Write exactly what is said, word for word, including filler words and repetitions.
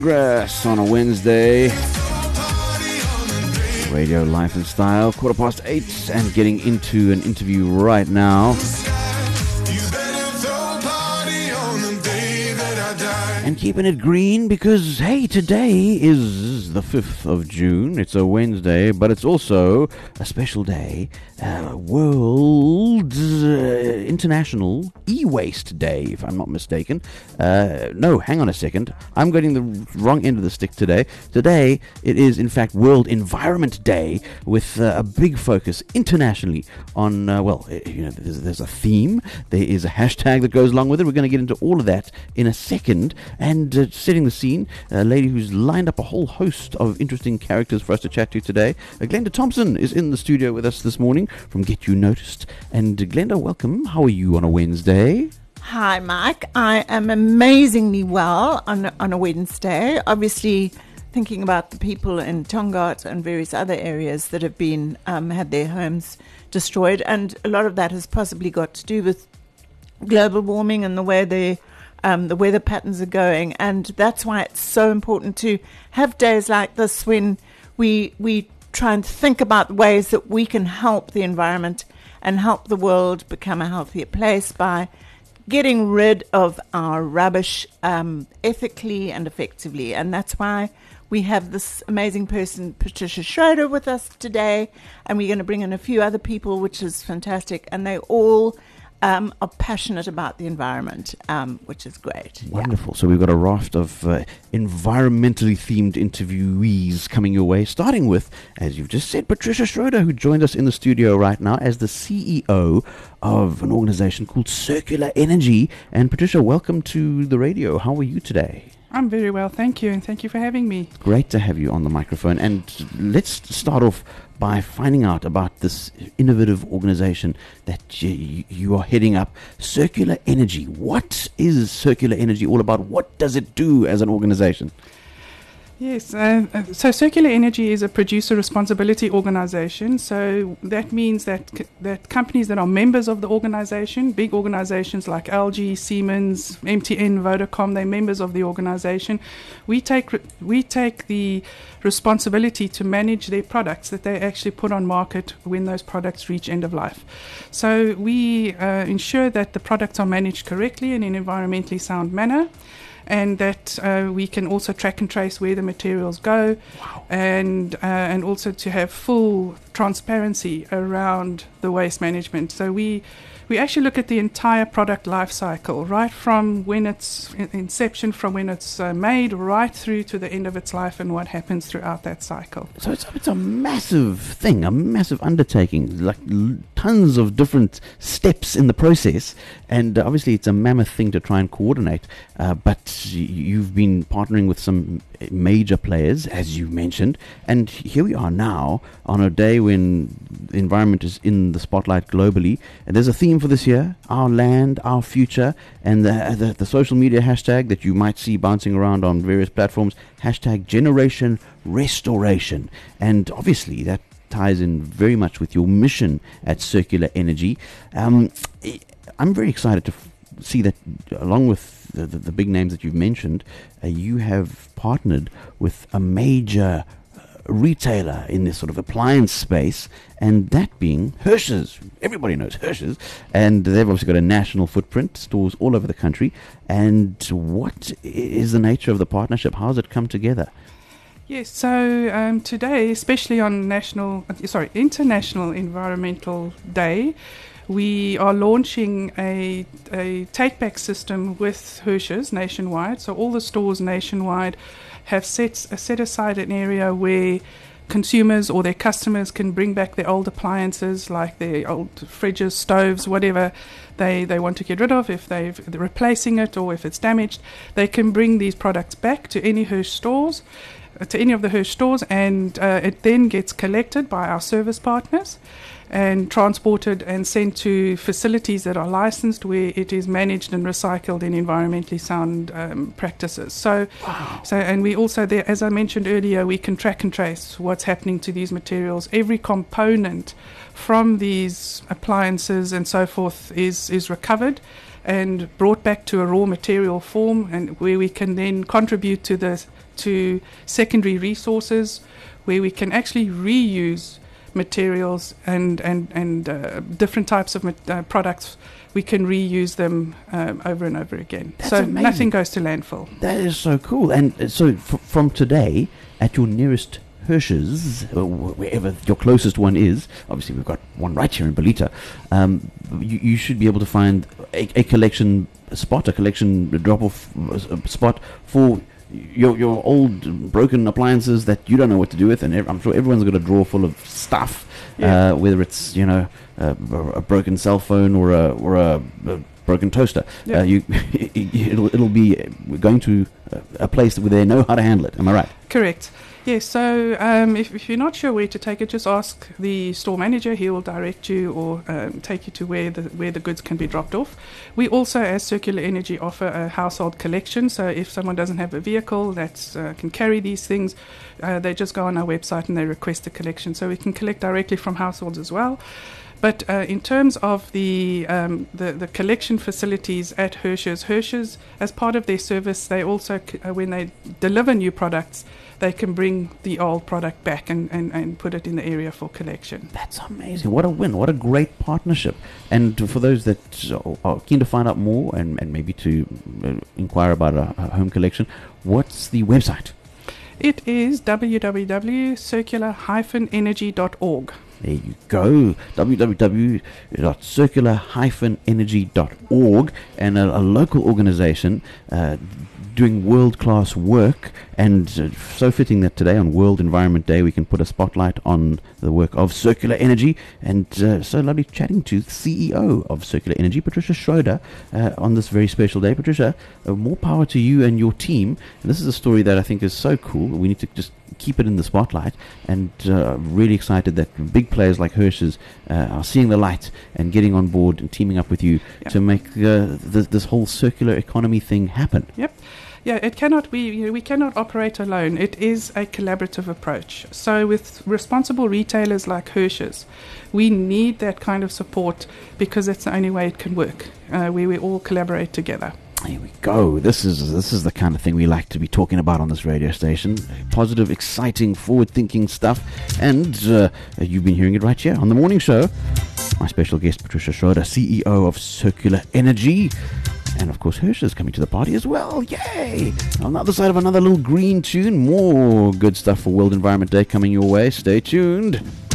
Grass on a Wednesday. Radio Life and Style, quarter past eight, and getting into an interview right now. And keeping it green because, hey, today is the fifth of June. It's a Wednesday, but it's also a special day. Uh, World uh, International E-Waste Day, if I'm not mistaken. Uh, no, hang on a second. I'm getting the wrong end of the stick today. Today, it is, in fact, World Environment Day with uh, a big focus internationally on, uh, well, you know, there's, there's a theme. There is a hashtag that goes along with it. We're going to get into all of that in a second. And uh, setting the scene, a lady who's lined up a whole host of interesting characters for us to chat to today. Uh, Glenda Thompson is in the studio with us this morning from Get You Noticed. And uh, Glenda, welcome. How are you on a Wednesday? Hi, Mike. I am amazingly well on, on a Wednesday. Obviously, thinking about the people in Tongaat and various other areas that have been um, had their homes destroyed. And a lot of that has possibly got to do with global warming and the way they Um, the weather patterns are going, and that's why it's so important to have days like this when we we try and think about ways that we can help the environment and help the world become a healthier place by getting rid of our rubbish um, ethically and effectively. And that's why we have this amazing person, Patricia Schroeder, with us today, and we're going to bring in a few other people, which is fantastic, and they all Um, are passionate about the environment, um, which is great. Wonderful. Yeah. So we've got a raft of uh, environmentally themed interviewees coming your way, starting with, as you've just said, Patricia Schroeder, who joined us in the studio right now as the C E O of an organization called Circular Energy. And Patricia, welcome to the radio. How are you today? I'm very well, thank you, and thank you for having me. Great to have you on the microphone. And let's start off by finding out about this innovative organization that you, you are heading up, Circular Energy. What is Circular Energy all about? What does it do as an organization? Yes, uh, so Circular Energy is a producer responsibility organization. So that means that c- that companies that are members of the organization, big organizations like L G, Siemens, M T N, Vodacom, they're members of the organization. We take re- we take the responsibility to manage their products that they actually put on market when those products reach end of life. So we uh, ensure that the products are managed correctly in an environmentally sound manner, and that uh, we can also track and trace where the materials go. Wow. and uh, and also to have full transparency around the waste management. So we we actually look at the entire product life cycle, right from when it's in inception, from when it's uh, made, right through to the end of its life and what happens throughout that cycle. So it's, it's a massive thing, a massive undertaking, like l- tons of different steps in the process. And uh, obviously it's a mammoth thing to try and coordinate. Uh, but y- you've been partnering with some major players, as you mentioned. And here we are now on a day when the environment is in the spotlight globally. And there's a theme for this year: our land, our future. And the, the, the social media hashtag that you might see bouncing around on various platforms, hashtag Generation Restoration. And obviously that ties in very much with your mission at Circular Energy. Um, I'm very excited to f- see that, along with the, the, the big names that you've mentioned, uh, you have partnered with a major uh, retailer in this sort of appliance space, and that being Hirsch's. Everybody knows Hirsch's, and they've obviously got a national footprint, stores all over the country. And what is the nature of the partnership? How has it come together? Yes, so um, today, especially on National, uh, sorry, International Environmental Day, we are launching a, a take-back system with Hirsch's nationwide. So all the stores nationwide have set, set aside an area where consumers or their customers can bring back their old appliances, like their old fridges, stoves, whatever they, they want to get rid of. If they've, they're replacing it or if it's damaged, they can bring these products back to any Hirsch stores, to any of the Hirsch stores, and uh, it then gets collected by our service partners and transported and sent to facilities that are licensed, where it is managed and recycled in environmentally sound um, practices. So, wow. so, and we also, there, as I mentioned earlier, we can track and trace what's happening to these materials. Every component from these appliances and so forth is is recovered and brought back to a raw material form, and where we can then contribute to the to secondary resources, where we can actually reuse materials and and and uh, different types of mat- uh, products. We can reuse them um, over and over again. That's so amazing. Nothing goes to landfill. That is so cool. And uh, so f- from today, at your nearest Hirsch's, or wh- wherever your closest one is, obviously we've got one right here in Belita, um, you, you should be able to find a, a collection spot, a collection drop-off uh, spot for your your old broken appliances that you don't know what to do with. And ev- I'm sure everyone's got a drawer full of stuff, Yeah. uh, whether it's, you know, uh, a broken cell phone or a, or a, a broken toaster. Yeah. Uh, you, it'll, it'll be going to a place where they know how to handle it. Am I right? Correct. Yes, so um, if, if you're not sure where to take it, just ask the store manager. He will direct you or um, take you to where the where the goods can be dropped off. We also, as Circular Energy, offer a household collection. So if someone doesn't have a vehicle that uh, can carry these things, uh, they just go on our website and they request a collection. So we can collect directly from households as well. But uh, in terms of the, um, the the collection facilities at Hirsch's, Hirsch's, as part of their service, they also, c- uh, when they deliver new products, they can bring the old product back and, and, and put it in the area for collection. That's amazing. What a win. What a great partnership. And for those that are keen to find out more and, and maybe to uh, inquire about a, a home collection, what's the website? It is w w w dot circular dash energy dot org. There you go, w w w dot circular dash energy dot org, and a, a local organization uh, doing world-class work, and uh, so fitting that today on World Environment Day we can put a spotlight on the work of Circular Energy, and uh, so lovely chatting to the C E O of Circular Energy, Patricia Schroeder, uh, on this very special day. Patricia, uh, more power to you and your team. And this is a story that I think is so cool. We need to just keep it in the spotlight, and uh, really excited that big players like Hirsch's uh, are seeing the light and getting on board and teaming up with you Yeah. to make uh, th- this whole circular economy thing happen. Yep. Yeah, it cannot. We you know, we cannot operate alone. It is a collaborative approach. So with responsible retailers like Hirsch's, we need that kind of support because it's the only way it can work. Uh, where we all collaborate together. Here we go. This is this is the kind of thing we like to be talking about on this radio station. Positive, exciting, forward-thinking stuff. And uh, you've been hearing it right here on the morning show. My special guest, Patricia Schroeder, C E O of Circular Energy. And of course, Hirsch is coming to the party as well. Yay! On the other side of another little green tune, more good stuff for World Environment Day coming your way. Stay tuned.